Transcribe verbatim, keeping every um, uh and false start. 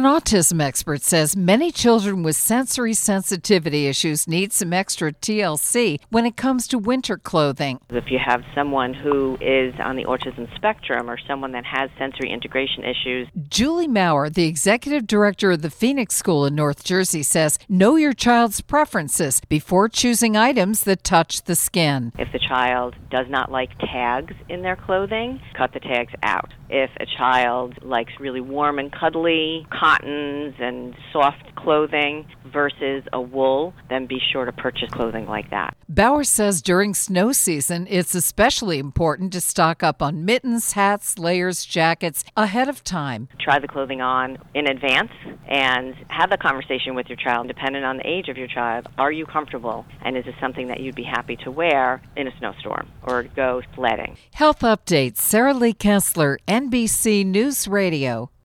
An autism expert says many children with sensory sensitivity issues need some extra T L C when it comes to winter clothing. If you have someone who is on the autism spectrum or someone that has sensory integration issues. Julie Maurer, the executive director of the Phoenix School in North Jersey, says know your child's preferences before choosing items that touch the skin. If the child does not like tags in their clothing, cut the tags out. If a child likes really warm and cuddly cottons and soft clothing versus a wool, then be sure to purchase clothing like that. Bauer says during snow season, it's especially important to stock up on mittens, hats, layers, jackets ahead of time. Try the clothing on in advance and have the conversation with your child, depending on the age of your child. Are you comfortable? And is this something that you'd be happy to wear in a snowstorm or go sledding? Health updates. Sarah Lee Kessler, N B C News Radio.